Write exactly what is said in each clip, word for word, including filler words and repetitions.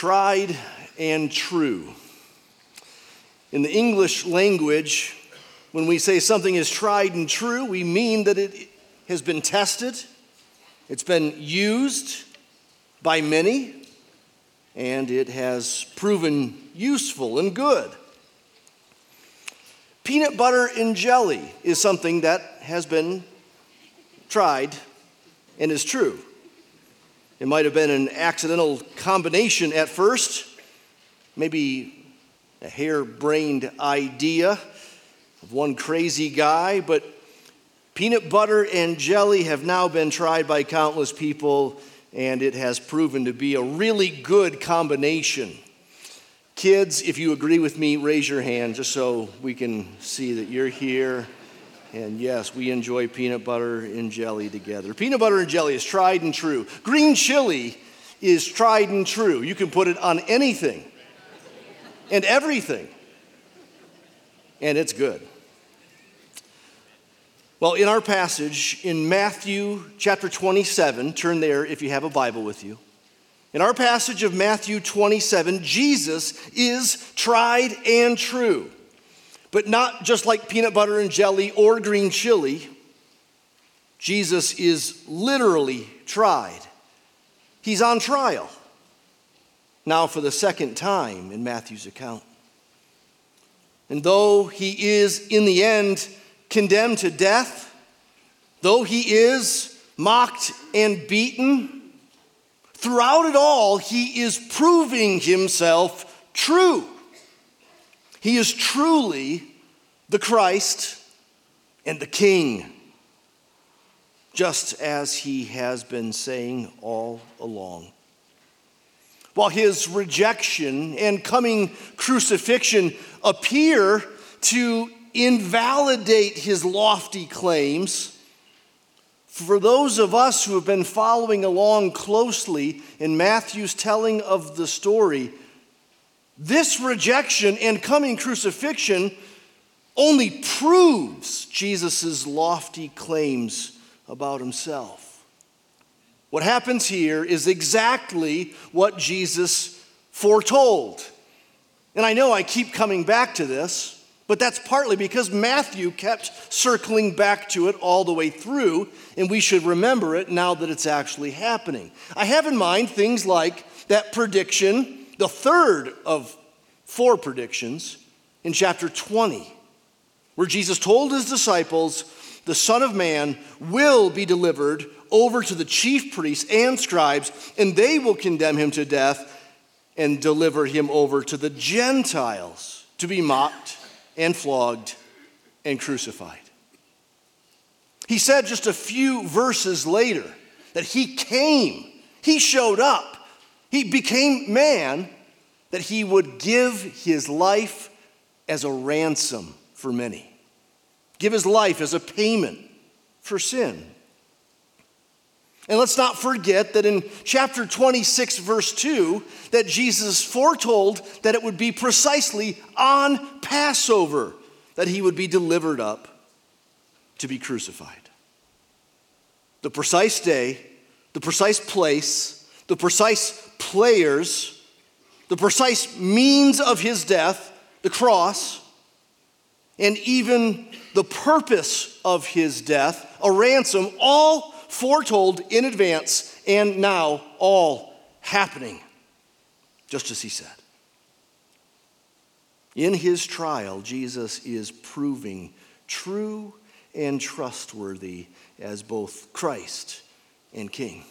Tried and true. In the English language, when we say something is tried and true, we mean that it has been tested, it's been used by many, and it has proven useful and good. Peanut butter and jelly is something that has been tried and is true. It might have been an accidental combination at first, maybe a harebrained idea of one crazy guy, but peanut butter and jelly have now been tried by countless people, and it has proven to be a really good combination. Kids, if you agree with me, raise your hand just so we can see that you're here. And yes, we enjoy peanut butter and jelly together. Peanut butter and jelly is tried and true. Green chili is tried and true. You can put it on anything and everything, and it's good. Well, in our passage in Matthew chapter twenty-seven, turn there if you have a Bible with you. In our passage of Matthew twenty-seven, Jesus is tried and true. But not just like peanut butter and jelly or green chili. Jesus is literally tried. He's on trial. Now for the second time in Matthew's account. And though he is in the end condemned to death, though he is mocked and beaten, throughout it all, he is proving himself true. He is truly the Christ and the King, just as he has been saying all along. While his rejection and coming crucifixion appear to invalidate his lofty claims, for those of us who have been following along closely in Matthew's telling of the story, this rejection and coming crucifixion only proves Jesus' lofty claims about himself. What happens here is exactly what Jesus foretold. And I know I keep coming back to this, but that's partly because Matthew kept circling back to it all the way through, and we should remember it now that it's actually happening. I have in mind things like that prediction, the third of four predictions in chapter twenty, where Jesus told his disciples, the Son of Man will be delivered over to the chief priests and scribes, and they will condemn him to death and deliver him over to the Gentiles to be mocked and flogged and crucified. He said just a few verses later that he came, he showed up, he became man, that he would give his life as a ransom for many. Give his life as a payment for sin. And let's not forget that in chapter twenty-six, verse two, that Jesus foretold that it would be precisely on Passover that he would be delivered up to be crucified. The precise day, the precise place, the precise players, the precise means of his death, the cross, and even the purpose of his death, a ransom, all foretold in advance and now all happening, just as he said. In his trial, Jesus is proving true and trustworthy as both Christ and King.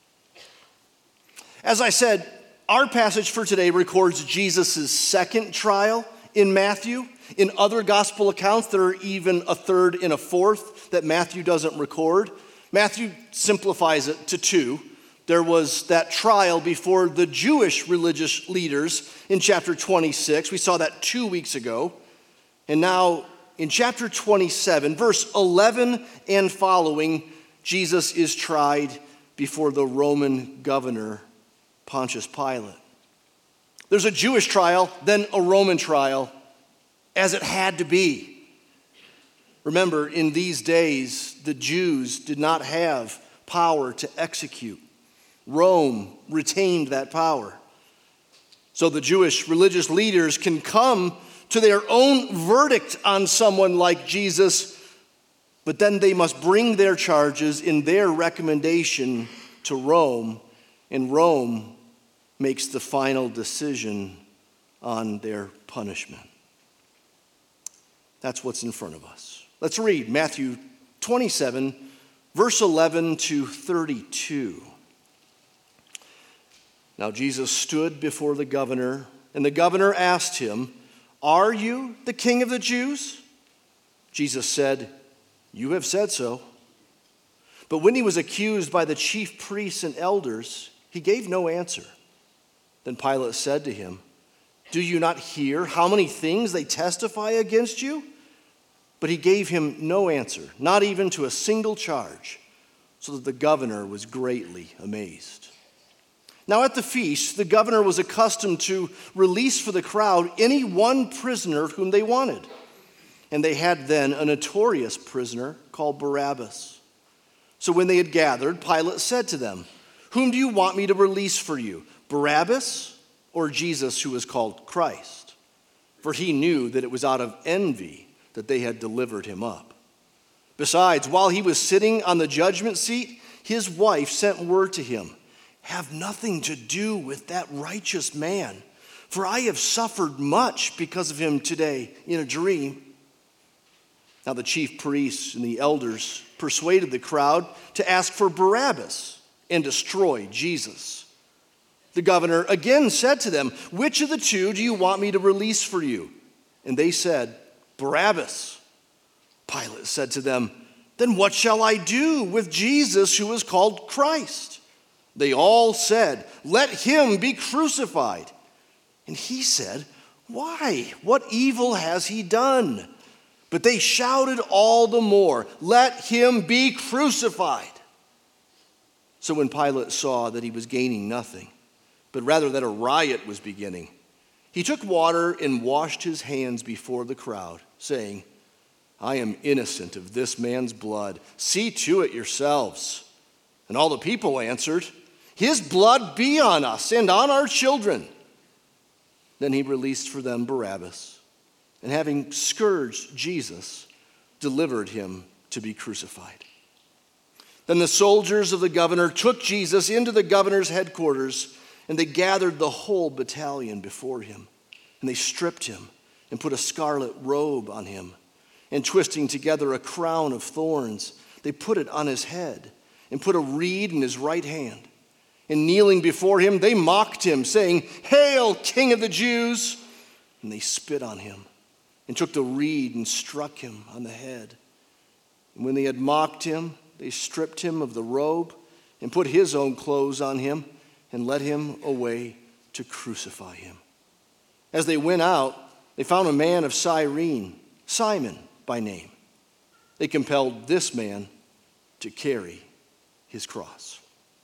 As I said, our passage for today records Jesus' second trial in Matthew. In other gospel accounts, there are even a third and a fourth that Matthew doesn't record. Matthew simplifies it to two. There was that trial before the Jewish religious leaders in chapter twenty-six. We saw that two weeks ago. And now in chapter twenty-seven, verse eleven and following, Jesus is tried before the Roman governor, Pontius Pilate. There's a Jewish trial, then a Roman trial, as it had to be. Remember, in these days, the Jews did not have power to execute. Rome retained that power. So the Jewish religious leaders can come to their own verdict on someone like Jesus, but then they must bring their charges in their recommendation to Rome, and Rome makes the final decision on their punishment. That's what's in front of us. Let's read Matthew twenty-seven, verse eleven to thirty-two. Now Jesus stood before the governor, and the governor asked him, "Are you the king of the Jews?" Jesus said, "You have said so." But when he was accused by the chief priests and elders, he gave no answer. Then Pilate said to him, "Do you not hear how many things they testify against you?" But he gave him no answer, not even to a single charge, so that the governor was greatly amazed. Now at the feast, the governor was accustomed to release for the crowd any one prisoner whom they wanted. And they had then a notorious prisoner called Barabbas. So when they had gathered, Pilate said to them, "Whom do you want me to release for you, Barabbas or Jesus who is called Christ?" For he knew that it was out of envy that they had delivered him up. Besides, while he was sitting on the judgment seat, his wife sent word to him, "Have nothing to do with that righteous man, for I have suffered much because of him today in a dream." Now the chief priests and the elders persuaded the crowd to ask for Barabbas and destroy Jesus. The governor again said to them, "Which of the two do you want me to release for you?" And they said, "Barabbas." Pilate said to them, "Then what shall I do with Jesus who is called Christ?" They all said, "Let him be crucified." And he said, "Why? What evil has he done?" But they shouted all the more, "Let him be crucified." So when Pilate saw that he was gaining nothing, but rather that a riot was beginning, he took water and washed his hands before the crowd, saying, "I am innocent of this man's blood. See to it yourselves." And all the people answered, "His blood be on us and on our children." Then he released for them Barabbas, and having scourged Jesus, delivered him to be crucified. Then the soldiers of the governor took Jesus into the governor's headquarters, and they gathered the whole battalion before him. And they stripped him and put a scarlet robe on him, and twisting together a crown of thorns, they put it on his head and put a reed in his right hand. And kneeling before him, they mocked him, saying, "Hail, King of the Jews!" And they spit on him and took the reed and struck him on the head. And when they had mocked him, they stripped him of the robe and put his own clothes on him and led him away to crucify him. As they went out, they found a man of Cyrene, Simon by name. They compelled this man to carry his cross.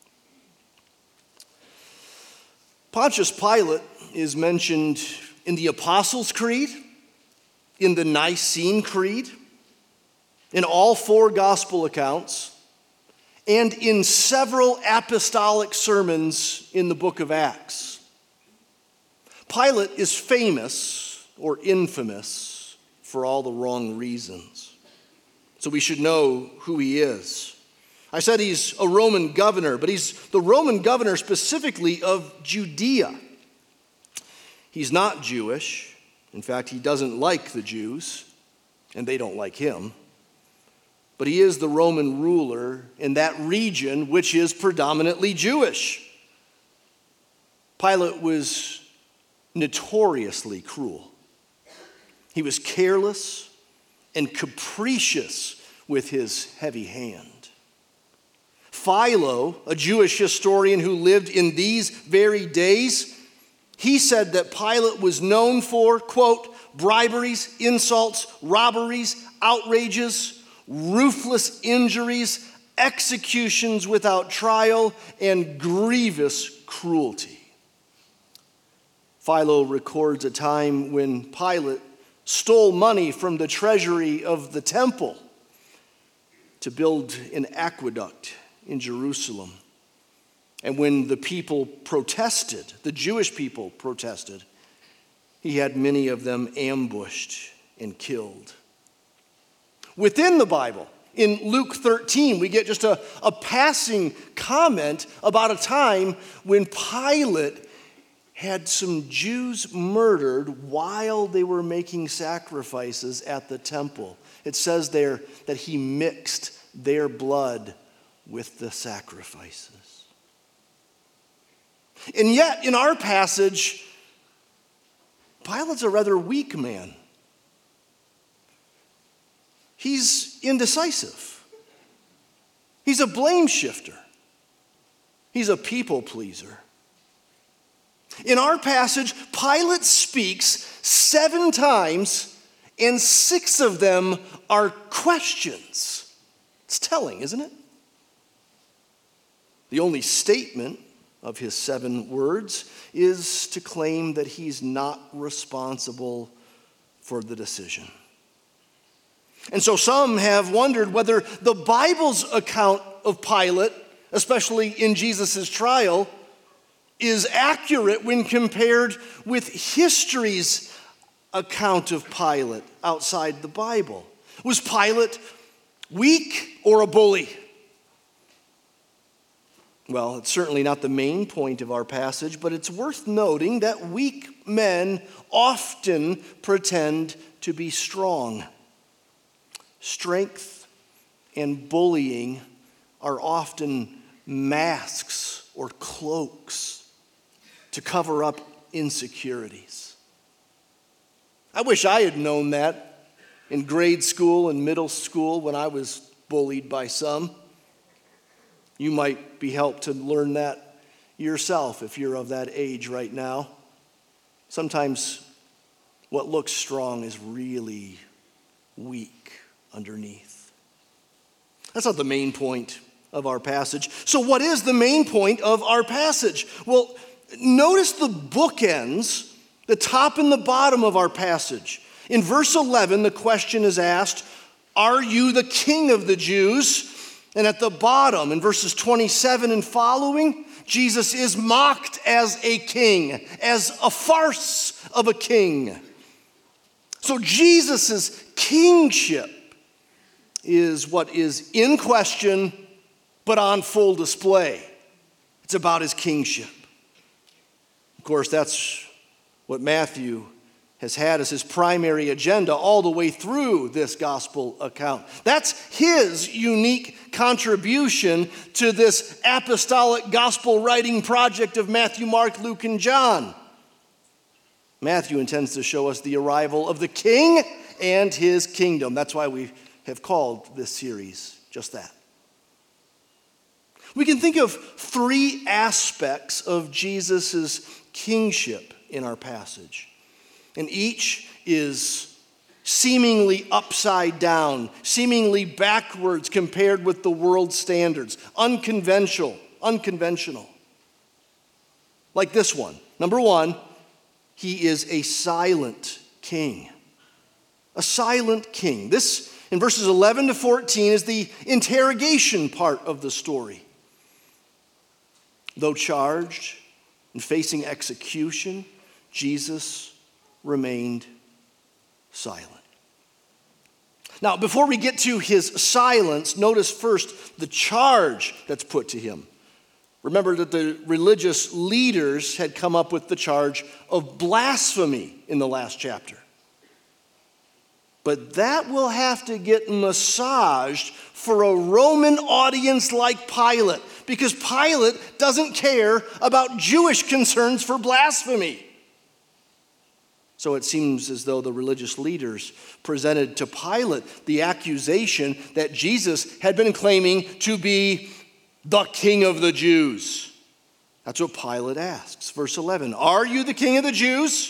Pontius Pilate is mentioned in the Apostles' Creed, in the Nicene Creed, in all four gospel accounts, and in several apostolic sermons in the book of Acts. Pilate is famous or infamous for all the wrong reasons. So we should know who he is. I said he's a Roman governor, but he's the Roman governor specifically of Judea. He's not Jewish. In fact, he doesn't like the Jews, and they don't like him. But he is the Roman ruler in that region, which is predominantly Jewish. Pilate was notoriously cruel. He was careless and capricious with his heavy hand. Philo, a Jewish historian who lived in these very days, he said that Pilate was known for, quote, briberies, insults, robberies, outrages, ruthless injuries, executions without trial, and grievous cruelty. Philo records a time when Pilate stole money from the treasury of the temple to build an aqueduct in Jerusalem. And when the people protested, the Jewish people protested, he had many of them ambushed and killed. Within the Bible, in Luke thirteen, we get just a, a passing comment about a time when Pilate had some Jews murdered while they were making sacrifices at the temple. It says there that he mixed their blood with the sacrifices. And yet, in our passage, Pilate's a rather weak man. He's indecisive. He's a blame shifter. He's a people pleaser. In our passage, Pilate speaks seven times, and six of them are questions. It's telling, isn't it? The only statement of his seven words is to claim that he's not responsible for the decision. And so some have wondered whether the Bible's account of Pilate, especially in Jesus' trial, is accurate when compared with history's account of Pilate outside the Bible. Was Pilate weak or a bully? Well, it's certainly not the main point of our passage, but it's worth noting that weak men often pretend to be strong. Strength and bullying are often masks or cloaks to cover up insecurities. I wish I had known that in grade school and middle school when I was bullied by some. You might be helped to learn that yourself if you're of that age right now. Sometimes what looks strong is really weak underneath. That's not the main point of our passage. So what is the main point of our passage? Well, notice the bookends, the top and the bottom of our passage. In verse eleven, the question is asked, "Are you the king of the Jews?" And at the bottom, in verses twenty-seven and following, Jesus is mocked as a king, as a farce of a king. So Jesus' kingship is what is in question, but on full display. It's about his kingship. Of course, that's what Matthew has had as his primary agenda all the way through this gospel account. That's his unique contribution to this apostolic gospel writing project of Matthew, Mark, Luke, and John. Matthew intends to show us the arrival of the king and his kingdom. That's why we have called this series just that. We can think of three aspects of Jesus' kingship in our passage. And each is seemingly upside down, seemingly backwards compared with the world's standards, unconventional, unconventional. Like this one. Number one, he is a silent king. A silent king. This, in verses eleven to fourteen, is the interrogation part of the story. Though charged and facing execution, Jesus remained silent. Now, before we get to his silence, notice first the charge that's put to him. Remember that the religious leaders had come up with the charge of blasphemy in the last chapter. But that will have to get massaged for a Roman audience like Pilate, because Pilate doesn't care about Jewish concerns for blasphemy. So it seems as though the religious leaders presented to Pilate the accusation that Jesus had been claiming to be the king of the Jews. That's what Pilate asks. Verse eleven, "Are you the king of the Jews?"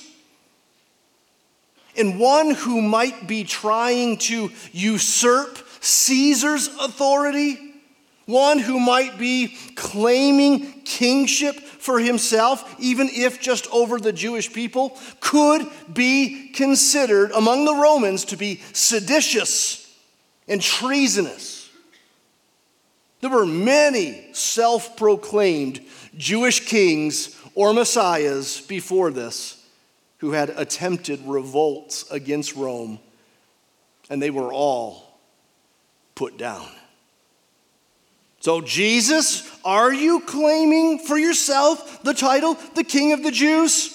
And one who might be trying to usurp Caesar's authority, one who might be claiming kingship for himself, even if just over the Jewish people, could be considered among the Romans to be seditious and treasonous. There were many self-proclaimed Jewish kings or messiahs before this who had attempted revolts against Rome, and they were all put down. So, Jesus, are you claiming for yourself the title, the King of the Jews?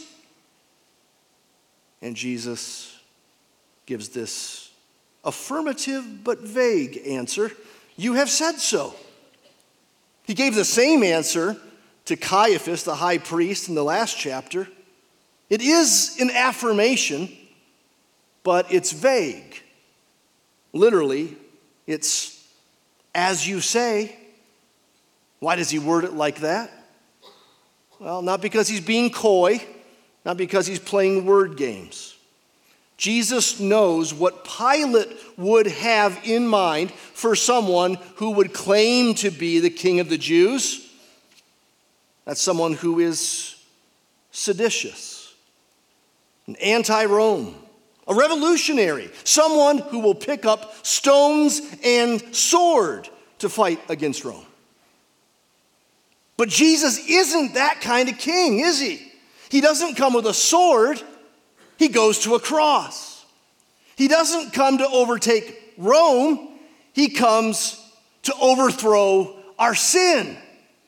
And Jesus gives this affirmative but vague answer. You have said so. He gave the same answer to Caiaphas, the high priest, in the last chapter. It is an affirmation, but it's vague. Literally, it's as you say. Why does he word it like that? Well, not because he's being coy, not because he's playing word games. Jesus knows what Pilate would have in mind for someone who would claim to be the King of the Jews. That's someone who is seditious, an anti-Rome, a revolutionary, someone who will pick up stones and sword to fight against Rome. But Jesus isn't that kind of king, is he? He doesn't come with a sword. He goes to a cross. He doesn't come to overtake Rome. He comes to overthrow our sin.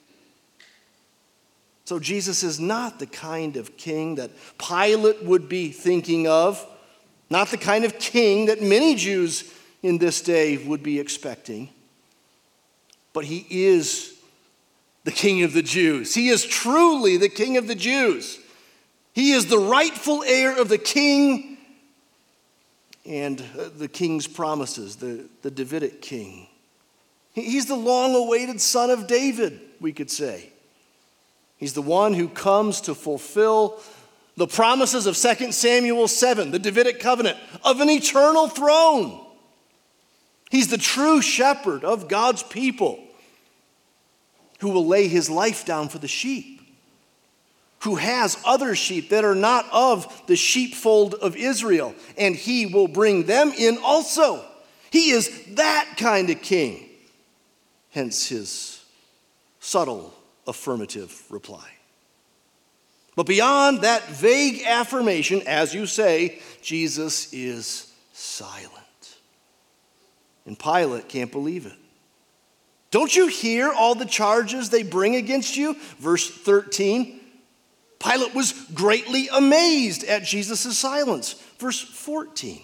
So Jesus is not the kind of king that Pilate would be thinking of, not the kind of king that many Jews in this day would be expecting. But he is the King of the Jews. He is truly the King of the Jews. He is the rightful heir of the king and the king's promises, the, the Davidic king. He's the long-awaited son of David, we could say. He's the one who comes to fulfill the promises of Second Samuel seven, the Davidic covenant, of an eternal throne. He's the true shepherd of God's people, who will lay his life down for the sheep, who has other sheep that are not of the sheepfold of Israel, and he will bring them in also. He is that kind of king, hence his subtle affirmative reply. But beyond that vague affirmation, as you say, Jesus is silent. And Pilate can't believe it. Don't you hear all the charges they bring against you? Verse thirteen, Pilate was greatly amazed at Jesus' silence. Verse fourteen,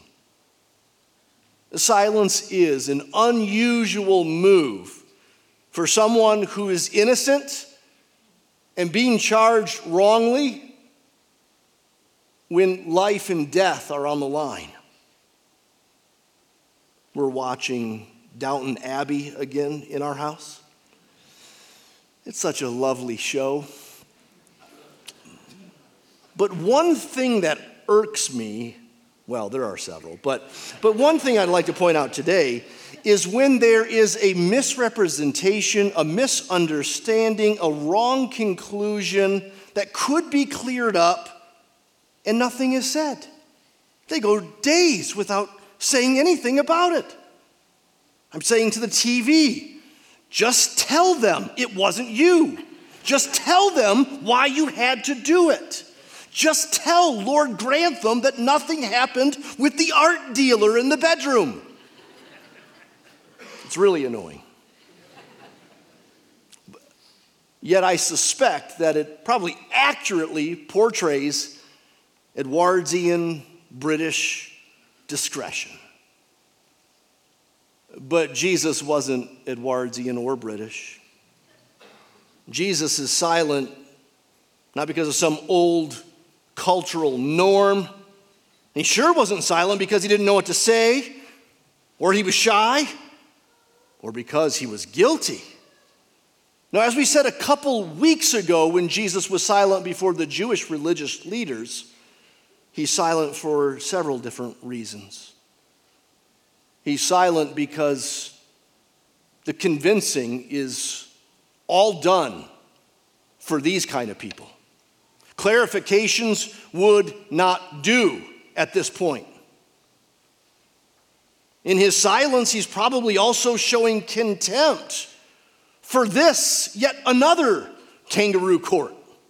silence is an unusual move for someone who is innocent and being charged wrongly when life and death are on the line. We're watching Downton Abbey again in our house. It's such a lovely show. But one thing that irks me, well, there are several, but, but one thing I'd like to point out today is when there is a misrepresentation, a misunderstanding, a wrong conclusion that could be cleared up and nothing is said. They go days without saying anything about it. I'm saying to the T V, just tell them it wasn't you. Just tell them why you had to do it. Just tell Lord Grantham that nothing happened with the art dealer in the bedroom. It's really annoying. Yet I suspect that it probably accurately portrays Edwardian British discretion. But Jesus wasn't Edwardian or British. Jesus is silent not because of some old cultural norm. He sure wasn't silent because he didn't know what to say, or he was shy, or because he was guilty. Now, as we said a couple weeks ago when Jesus was silent before the Jewish religious leaders, he's silent for several different reasons. He's silent because the convincing is all done for these kind of people. Clarifications would not do at this point. In his silence, he's probably also showing contempt for this, yet another kangaroo court.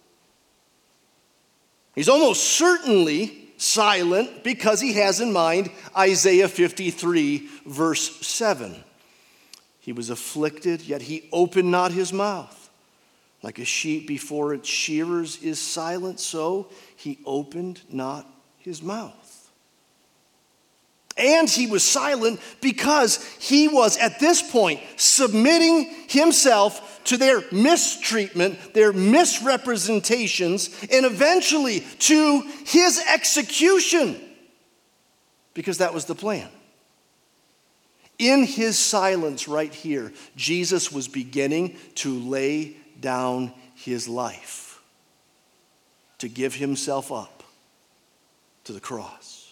He's almost certainly silent because he has in mind Isaiah fifty-three, verse seven. He was afflicted, yet he opened not his mouth. Like a sheep before its shearers is silent, so he opened not his mouth. And he was silent because he was at this point submitting himself to their mistreatment, their misrepresentations, and eventually to his execution, because that was the plan. In his silence right here, Jesus was beginning to lay down his life, to give himself up to the cross.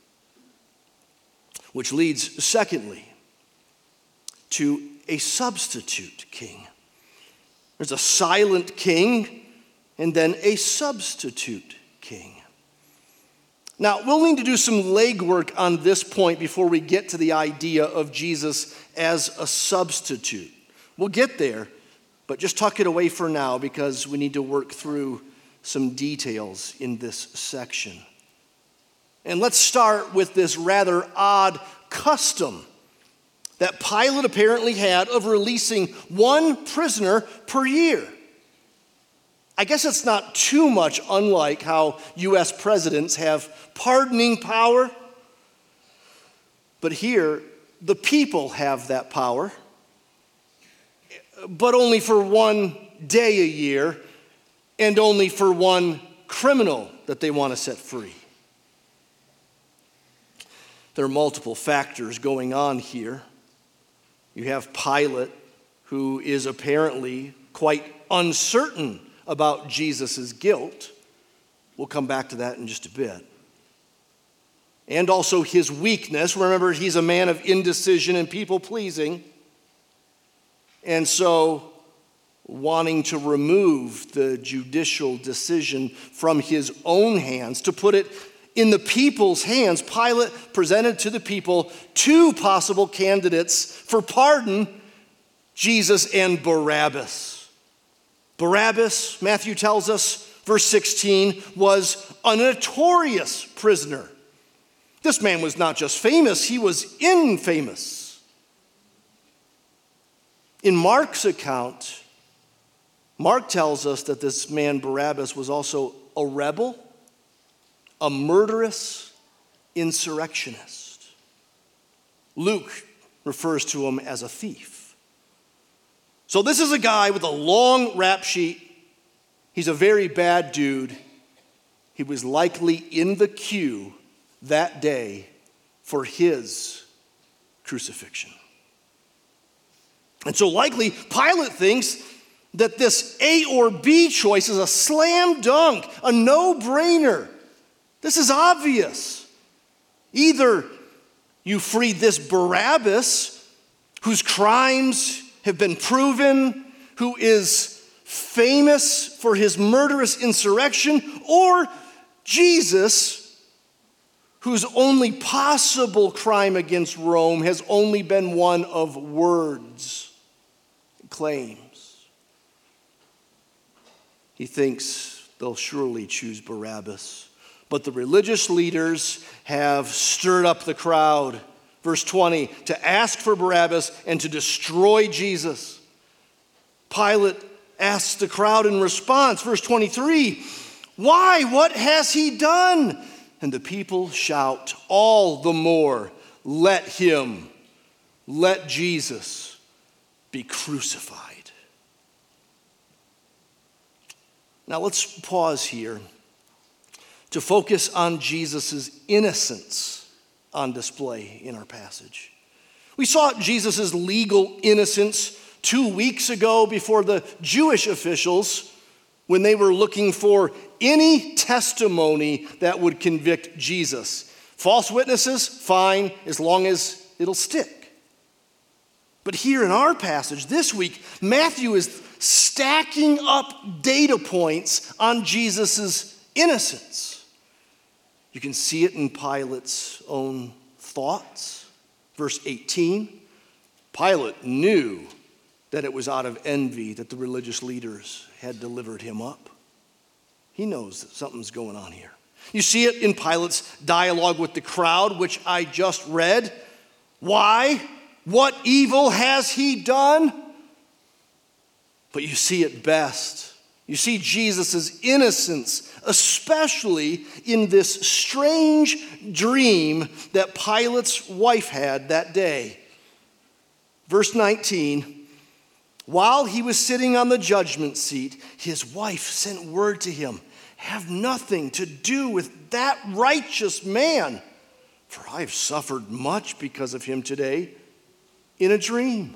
Which leads, secondly, to a substitute king. There's a silent king and then a substitute king. Now, we'll need to do some legwork on this point before we get to the idea of Jesus as a substitute. We'll get there, but just tuck it away for now because we need to work through some details in this section. And let's start with this rather odd custom that Pilate apparently had of releasing one prisoner per year. I guess it's not too much unlike how U S presidents have pardoning power. But here, the people have that power, but only for one day a year and only for one criminal that they want to set free. There are multiple factors going on here. You have Pilate, who is apparently quite uncertain about Jesus' guilt. We'll come back to that in just a bit. And also his weakness. Remember, he's a man of indecision and people-pleasing. And so, wanting to remove the judicial decision from his own hands, to put it in the people's hands, Pilate presented to the people two possible candidates for pardon, Jesus and Barabbas. Barabbas, Matthew tells us, verse sixteen, was a notorious prisoner. This man was not just famous, he was infamous. In Mark's account, Mark tells us that this man Barabbas was also a rebel, a murderous insurrectionist. Luke refers to him as a thief. So this is a guy with a long rap sheet. He's a very bad dude. He was likely in the queue that day for his crucifixion. And so likely Pilate thinks that this A or B choice is a slam dunk, a no-brainer. This is obvious. Either you free this Barabbas, whose crimes have been proven, who is famous for his murderous insurrection, or Jesus, whose only possible crime against Rome has only been one of words, claims. He thinks they'll surely choose Barabbas. But the religious leaders have stirred up the crowd, verse twenty, to ask for Barabbas and to destroy Jesus. Pilate asks the crowd in response, verse twenty-three, "Why? What has he done?" And the people shout all the more, "Let him, let Jesus be crucified." Now let's pause here to focus on Jesus' innocence on display in our passage. We saw Jesus' legal innocence two weeks ago before the Jewish officials when they were looking for any testimony that would convict Jesus. False witnesses, fine, as long as it'll stick. But here in our passage this week, Matthew is stacking up data points on Jesus' innocence. You can see it in Pilate's own thoughts. Verse eighteen, Pilate knew that it was out of envy that the religious leaders had delivered him up. He knows that something's going on here. You see it in Pilate's dialogue with the crowd, which I just read. Why? What evil has he done? But you see it best. You see Jesus' innocence, especially in this strange dream that Pilate's wife had that day. Verse nineteen, while he was sitting on the judgment seat, his wife sent word to him, have nothing to do with that righteous man, for I have suffered much because of him today in a dream.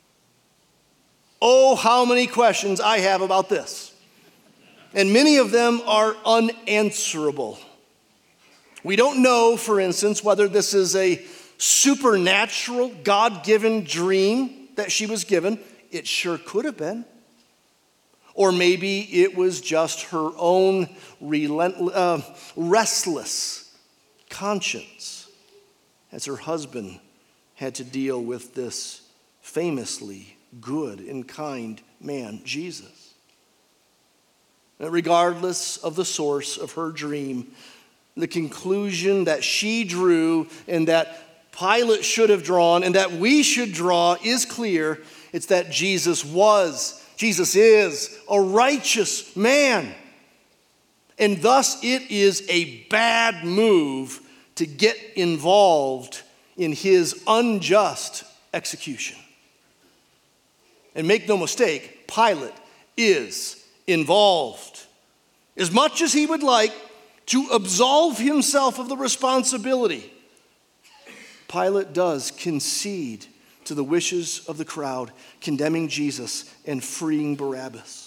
Oh, how many questions I have about this. And many of them are unanswerable. We don't know, for instance, whether this is a supernatural, God-given dream that she was given. It sure could have been. Or maybe it was just her own relentless, uh, restless conscience as her husband had to deal with this famously good and kind man, Jesus. And regardless of the source of her dream, the conclusion that she drew and that Pilate should have drawn and that we should draw is clear. It's that Jesus was, Jesus is a righteous man. And thus it is a bad move to get involved in his unjust execution. And make no mistake, Pilate is involved. As much as he would like to absolve himself of the responsibility, Pilate does concede to the wishes of the crowd, condemning Jesus and freeing Barabbas.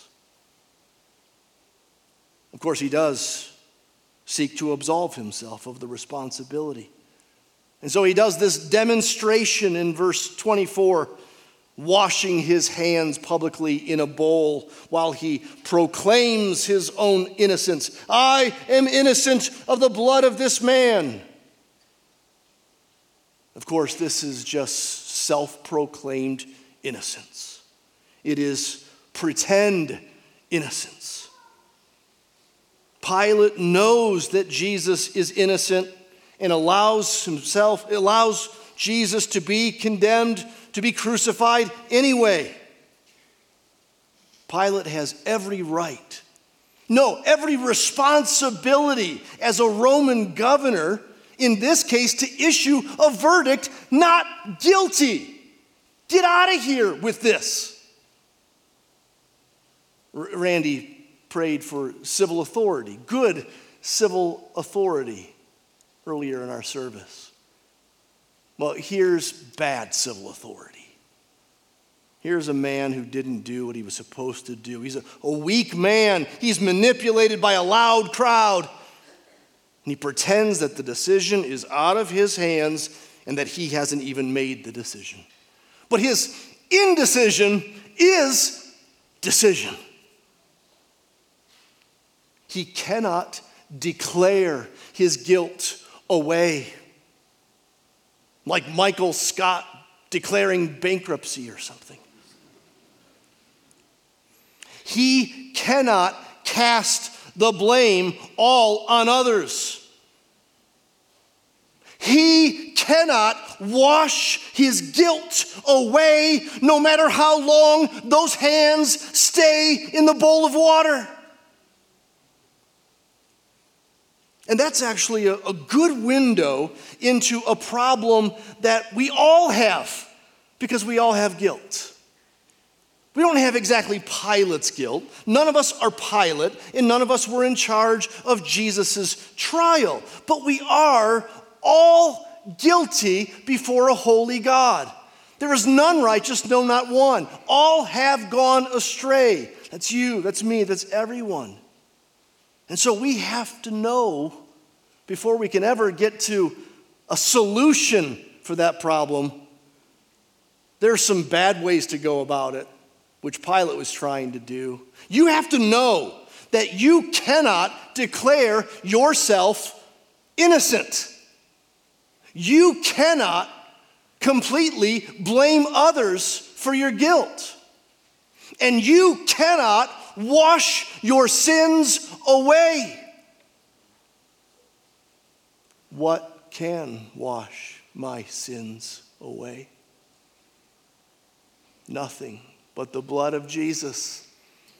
Of course, he does seek to absolve himself of the responsibility. And so he does this demonstration in verse twenty-four, washing his hands publicly in a bowl while he proclaims his own innocence. I am innocent of the blood of this man. Of course, this is just self-proclaimed innocence. It is pretend innocence. Pilate knows that Jesus is innocent and allows himself, allows Jesus to be condemned, to be crucified anyway. Pilate has every right, no, every responsibility as a Roman governor, in this case, to issue a verdict not guilty. Get out of here with this. R- Randy prayed for civil authority, good civil authority, earlier in our service. Well, here's bad civil authority. Here's a man who didn't do what he was supposed to do. He's a, a weak man. He's manipulated by a loud crowd. And he pretends that the decision is out of his hands and that he hasn't even made the decision. But his indecision is decision. He cannot declare his guilt away, like Michael Scott declaring bankruptcy or something. He cannot cast the blame all on others. He cannot wash his guilt away, no matter how long those hands stay in the bowl of water. And that's actually a, a good window into a problem that we all have, because we all have guilt. We don't have exactly Pilate's guilt. None of us are Pilate, and none of us were in charge of Jesus' trial. But we are all guilty before a holy God. There is none righteous, no, not one. All have gone astray. That's you, that's me, that's everyone. And so we have to know, before we can ever get to a solution for that problem, there are some bad ways to go about it, which Pilate was trying to do. You have to know that you cannot declare yourself innocent. You cannot completely blame others for your guilt. and you cannot wash your sins away. What can wash my sins away? Nothing but the blood of Jesus.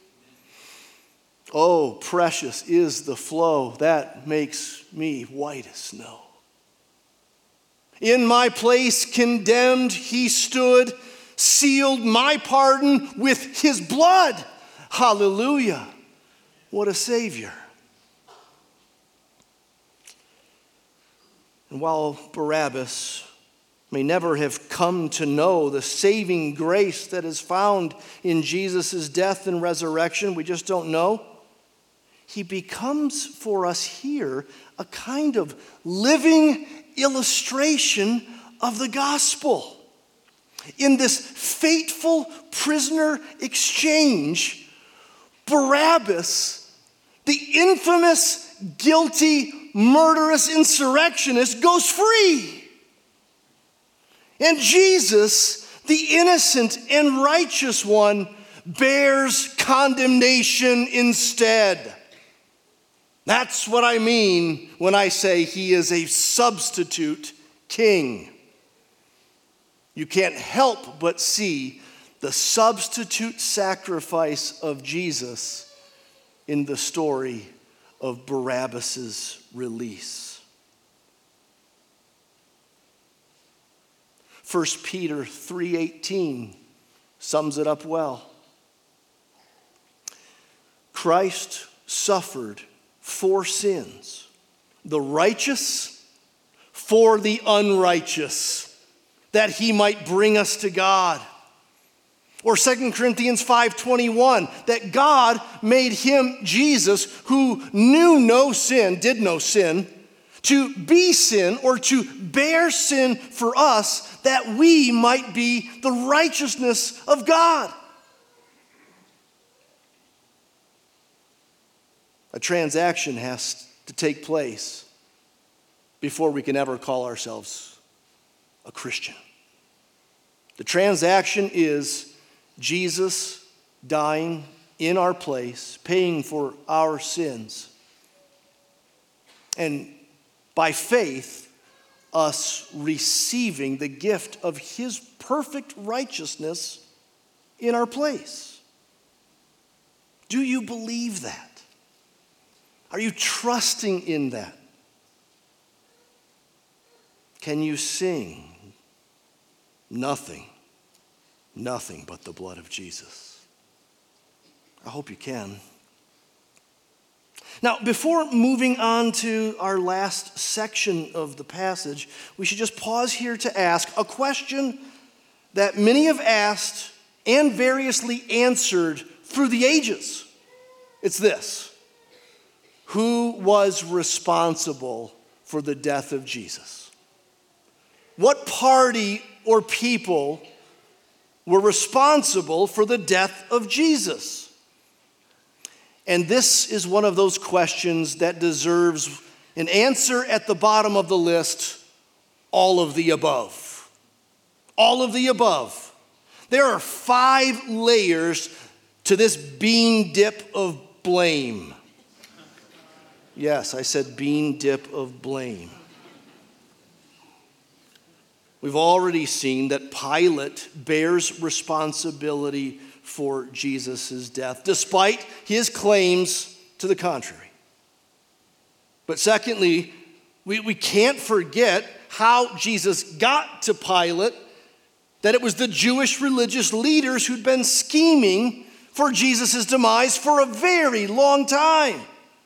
Oh, precious is the flow that makes me white as snow. In my place condemned he stood, sealed my pardon with his blood. Hallelujah. What a Savior. And while Barabbas may never have come to know the saving grace that is found in Jesus' death and resurrection, we just don't know, he becomes for us here a kind of living illustration of the gospel. In this fateful prisoner exchange, Barabbas, the infamous, guilty, murderous insurrectionist, goes free. And Jesus, the innocent and righteous one, bears condemnation instead. That's what I mean when I say he is a substitute king. You can't help but see the substitute sacrifice of Jesus in the story of Barabbas' release. First Peter three eighteen sums it up well. Christ suffered for sins, the righteous for the unrighteous, that he might bring us to God. Or Second Corinthians five twenty-one, that God made him, Jesus, who knew no sin, did no sin, to be sin or to bear sin for us, that we might be the righteousness of God. A transaction has to take place before we can ever call ourselves a Christian. The transaction is Jesus dying in our place, paying for our sins. And by faith, us receiving the gift of his perfect righteousness in our place. Do you believe that? Are you trusting in that? Can you sing? Nothing, nothing but the blood of Jesus. I hope you can. Now, before moving on to our last section of the passage, we should just pause here to ask a question that many have asked and variously answered through the ages. It's this: who was responsible for the death of Jesus? What party or people were responsible for the death of Jesus? And this is one of those questions that deserves an answer at the bottom of the list: all of the above. All of the above. There are five layers to this bean dip of blame. Yes, I said bean dip of blame. We've already seen that Pilate bears responsibility for Jesus' death, despite his claims to the contrary. But secondly, we, we can't forget how Jesus got to Pilate, that it was the Jewish religious leaders who'd been scheming for Jesus' demise for a very long time.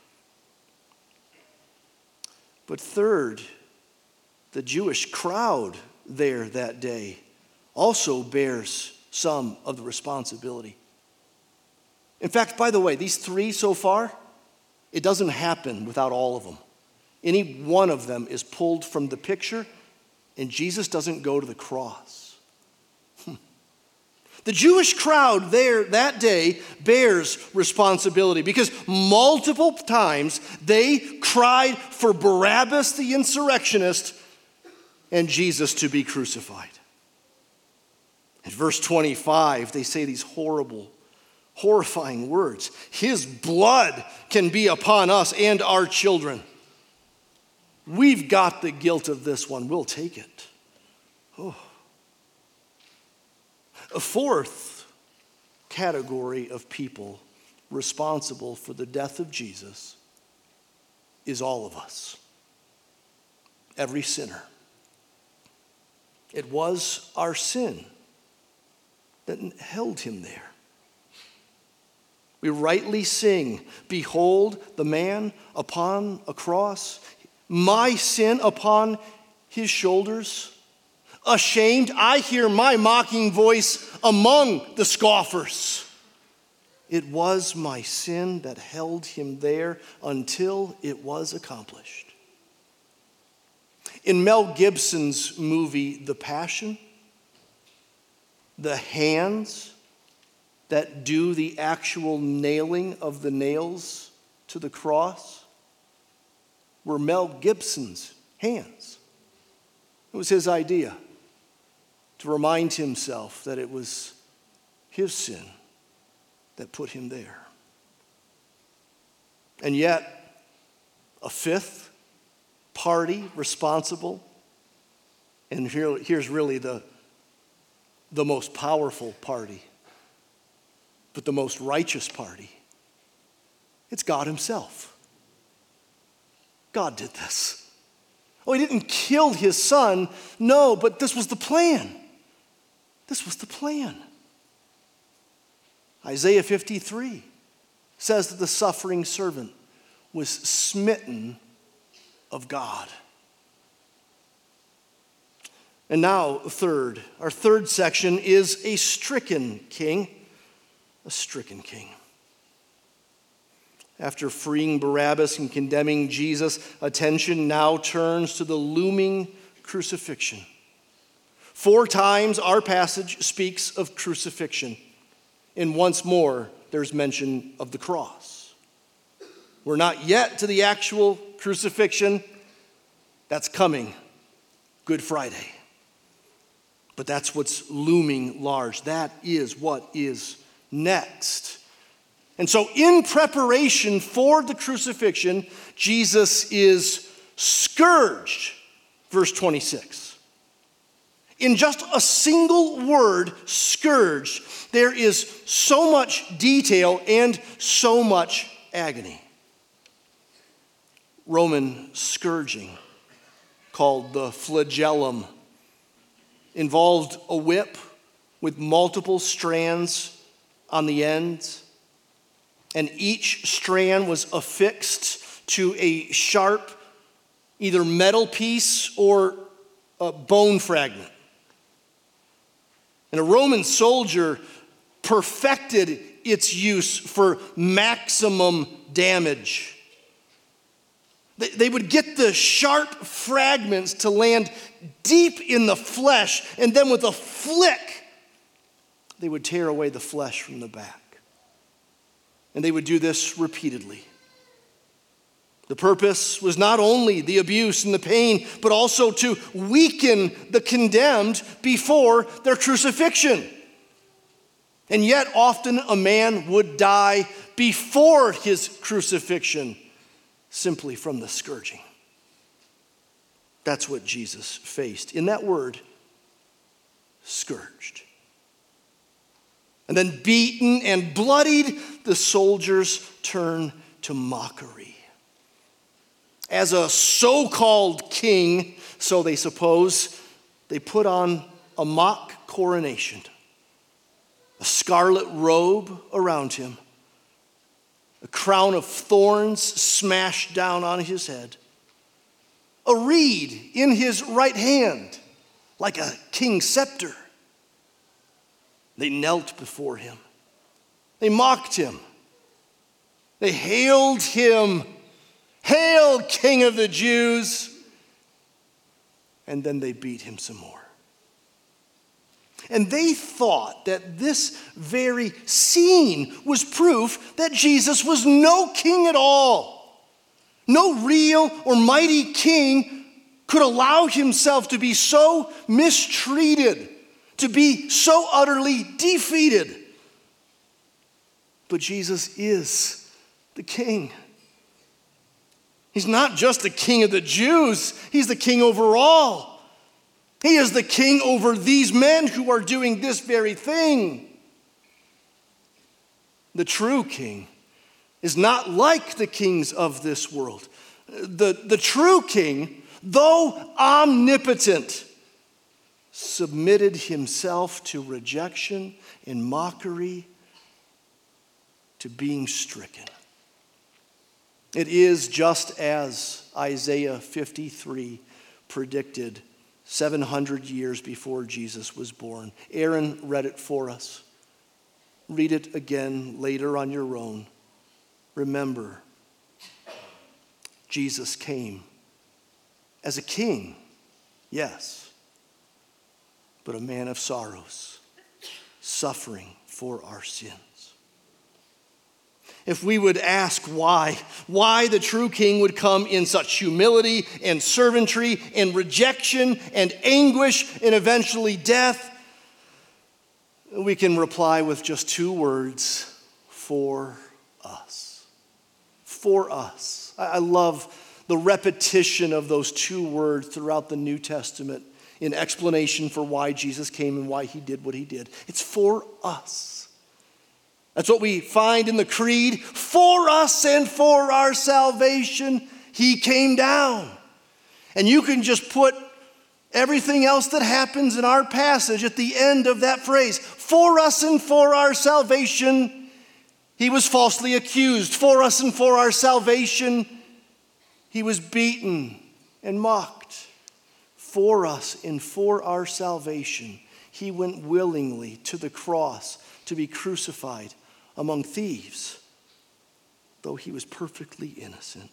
But third, the Jewish crowd there that day also bears some of the responsibility. In fact, by the way, these three so far, it doesn't happen without all of them. Any one of them is pulled from the picture, and Jesus doesn't go to the cross. Hmm. The Jewish crowd there that day bears responsibility because multiple times they cried for Barabbas the insurrectionist and Jesus to be crucified. In verse twenty-five, they say these horrible Horrifying words. His blood can be upon us and our children. We've got the guilt of this one. We'll take it. Oh. A fourth category of people responsible for the death of Jesus is all of us. Every sinner. It was our sin that held him there. We rightly sing, "Behold the man upon a cross, my sin upon his shoulders. Ashamed, I hear my mocking voice among the scoffers. It was my sin that held him there until it was accomplished." In Mel Gibson's movie, The Passion, the hands that do the actual nailing of the nails to the cross were Mel Gibson's hands. It was his idea to remind himself that it was his sin that put him there. And yet, a fifth party responsible, and here, here's really the, the most powerful party, but the most righteous party. It's God himself. God did this. Oh, he didn't kill his son. No, but this was the plan. This was the plan. Isaiah fifty-three says that the suffering servant was smitten of God. And now, third, our third section is a stricken king. A stricken king. After freeing Barabbas and condemning Jesus, attention now turns to the looming crucifixion. Four times our passage speaks of crucifixion, and once more there's mention of the cross. We're not yet to the actual crucifixion. That's coming, Good Friday. But that's what's looming large. That is what is next. And so in preparation for the crucifixion, Jesus is scourged, verse twenty-six. In just a single word, scourged, there is so much detail and so much agony. Roman scourging, called the flagellum, involved a whip with multiple strands on the ends, and each strand was affixed to a sharp, either metal piece or a bone fragment. And a Roman soldier perfected its use for maximum damage. They would get the sharp fragments to land deep in the flesh, and then with a flick, they would tear away the flesh from the back. And they would do this repeatedly. The purpose was not only the abuse and the pain, but also to weaken the condemned before their crucifixion. And yet often a man would die before his crucifixion simply from the scourging. That's what Jesus faced. In that word, scourged. And then beaten and bloodied, the soldiers turn to mockery. As a so-called king, so they suppose, they put on a mock coronation, a scarlet robe around him, a crown of thorns smashed down on his head, a reed in his right hand, like a king's scepter. They knelt before him. They mocked him. They hailed him, "Hail, King of the Jews!" And then they beat him some more. And they thought that this very scene was proof that Jesus was no king at all. No real or mighty king could allow himself to be so mistreated, to be so utterly defeated. But Jesus is the king. He's not just the king of the Jews. He's the king over all. He is the king over these men who are doing this very thing. The true king is not like the kings of this world. The, the true king, though omnipotent, submitted himself to rejection and mockery, to being stricken. It is just as Isaiah fifty-three predicted seven hundred years before Jesus was born. Aaron read it for us. Read it again later on your own. Remember, Jesus came as a king, yes, but a man of sorrows, suffering for our sins. If we would ask why, why the true king would come in such humility and servantry and rejection and anguish and eventually death, we can reply with just two words: for us. For us. I love the repetition of those two words throughout the New Testament in explanation for why Jesus came and why he did what he did. It's for us. That's what we find in the creed. For us and for our salvation, he came down. And you can just put everything else that happens in our passage at the end of that phrase. For us and for our salvation, he was falsely accused. For us and for our salvation, he was beaten and mocked. For us and for our salvation, he went willingly to the cross to be crucified among thieves, though he was perfectly innocent.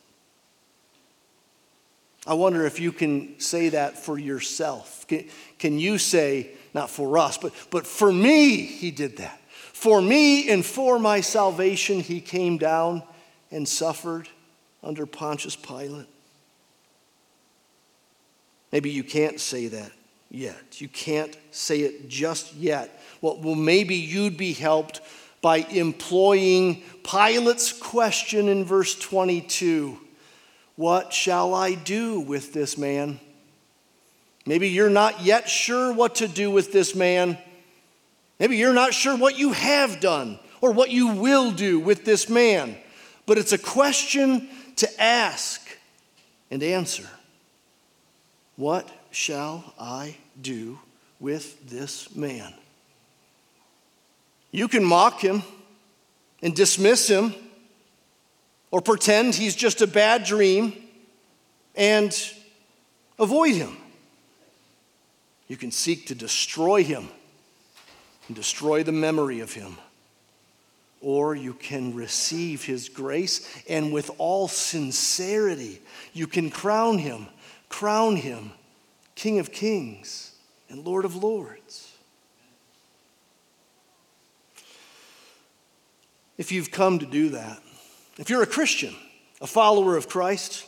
I wonder if you can say that for yourself. Can, can you say, not for us, but, but for me, he did that. For me and for my salvation, he came down and suffered under Pontius Pilate. Maybe you can't say that yet. You can't say it just yet. Well, well maybe you'd be helped by employing Pilate's question in verse twenty-two. What shall I do with this man? Maybe you're not yet sure what to do with this man. Maybe you're not sure what you have done or what you will do with this man. But it's a question to ask and answer. What shall I do with this man? You can mock him and dismiss him, or pretend he's just a bad dream and avoid him. You can seek to destroy him and destroy the memory of him. Or you can receive his grace, and with all sincerity, you can crown him, crown him King of Kings and Lord of Lords. If you've come to do that, if you're a Christian, a follower of Christ,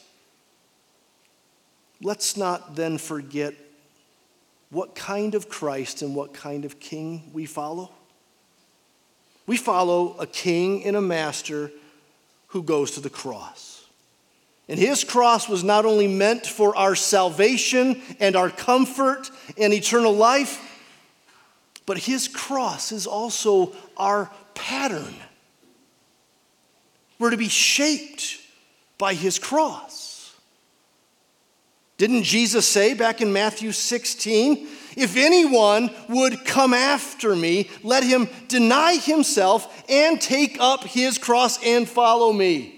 let's not then forget what kind of Christ and what kind of king we follow. We follow a king and a master who goes to the cross. And his cross was not only meant for our salvation and our comfort and eternal life, but his cross is also our pattern. We're to be shaped by his cross. Didn't Jesus say back in Matthew sixteen, if anyone would come after me, let him deny himself and take up his cross and follow me.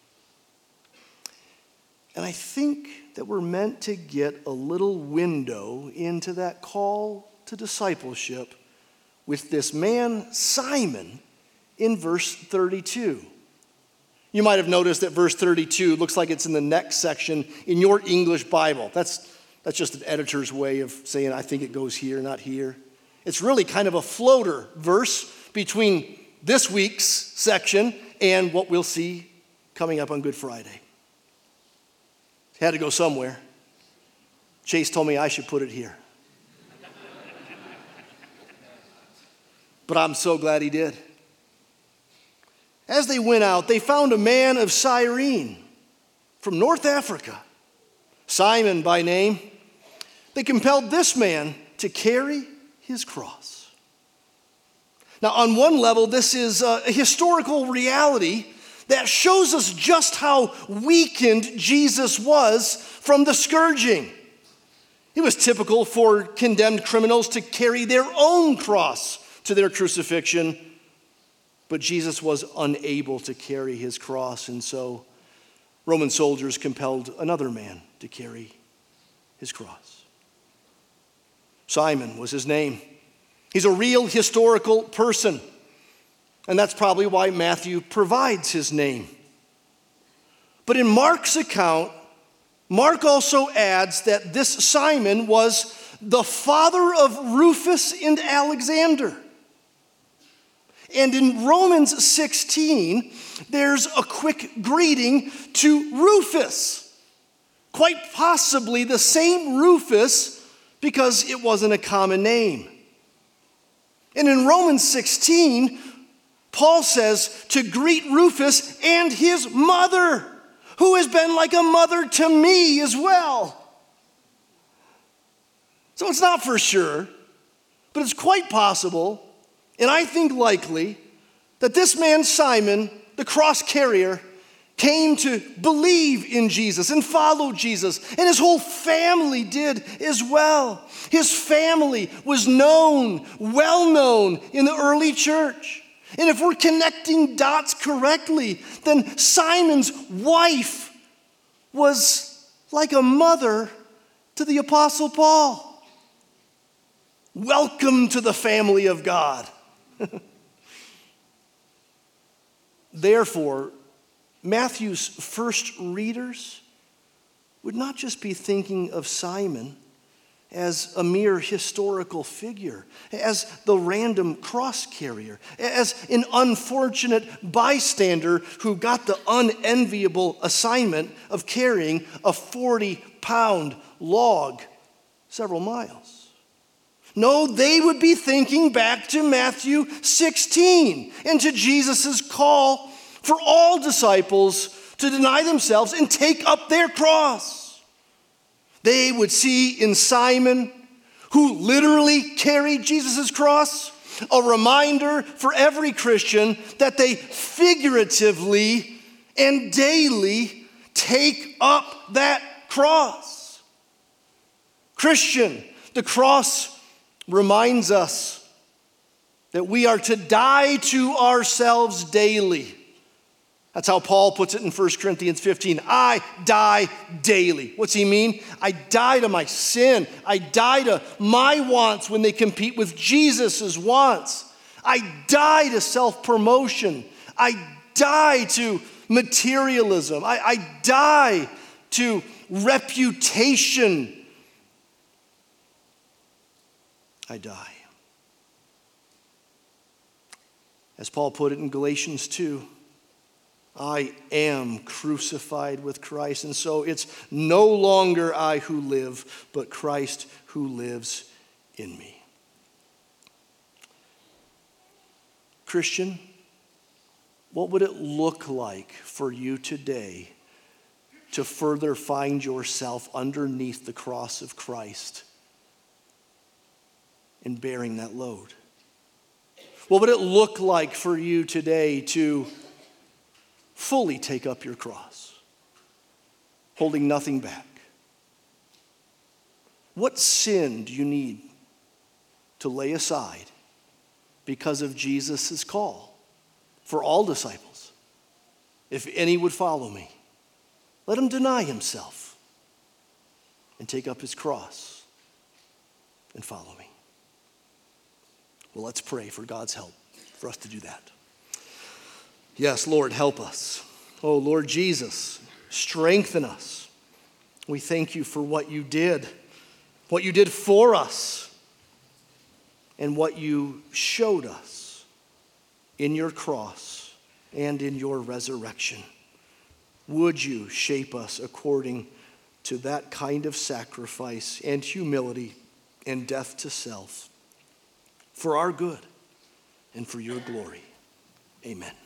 And I think that we're meant to get a little window into that call to discipleship with this man, Simon, in verse thirty-two. You might have noticed that verse thirty-two looks like it's in the next section in your English Bible. That's, that's just an editor's way of saying, I think it goes here, not here. It's really kind of a floater verse between this week's section and what we'll see coming up on Good Friday. It had to go somewhere. Chase told me I should put it here. But I'm so glad he did. As they went out, they found a man of Cyrene from North Africa, Simon by name. They compelled this man to carry his cross. Now, on one level, this is a historical reality that shows us just how weakened Jesus was from the scourging. It was typical for condemned criminals to carry their own cross to their crucifixion, but Jesus was unable to carry his cross, and so Roman soldiers compelled another man to carry his cross. Simon was his name. He's a real historical person, and that's probably why Matthew provides his name. But in Mark's account, Mark also adds that this Simon was the father of Rufus and Alexander. And in Romans sixteen, there's a quick greeting to Rufus. Quite possibly the same Rufus, because it wasn't a common name. And in Romans sixteen, Paul says to greet Rufus and his mother, who has been like a mother to me as well. So it's not for sure, but it's quite possible, and I think likely, that this man Simon, the cross carrier, came to believe in Jesus and follow Jesus, and his whole family did as well. His family was known, well known in the early church. And if we're connecting dots correctly, then Simon's wife was like a mother to the Apostle Paul. Welcome to the family of God. Therefore, Matthew's first readers would not just be thinking of Simon as a mere historical figure, as the random cross carrier, as an unfortunate bystander who got the unenviable assignment of carrying a forty-pound log several miles. No, they would be thinking back to Matthew sixteen and to Jesus' call for all disciples to deny themselves and take up their cross. They would see in Simon, who literally carried Jesus' cross, a reminder for every Christian that they figuratively and daily take up that cross. Christian, the cross reminds us that we are to die to ourselves daily. That's how Paul puts it in First Corinthians fifteen. I die daily. What's he mean? I die to my sin. I die to my wants when they compete with Jesus' wants. I die to self-promotion. I die to materialism. I, I die to reputation. I die. As Paul put it in Galatians two, I am crucified with Christ, and so it's no longer I who live, but Christ who lives in me. Christian, what would it look like for you today to further find yourself underneath the cross of Christ and bearing that load? What would it look like for you today to fully take up your cross, holding nothing back? What sin do you need to lay aside because of Jesus' call for all disciples? If any would follow me, let him deny himself and take up his cross and follow me. Well, let's pray for God's help for us to do that. Yes, Lord, help us. Oh, Lord Jesus, strengthen us. We thank you for what you did, what you did for us, and what you showed us in your cross and in your resurrection. Would you shape us according to that kind of sacrifice and humility and death to self for our good and for your glory. Amen.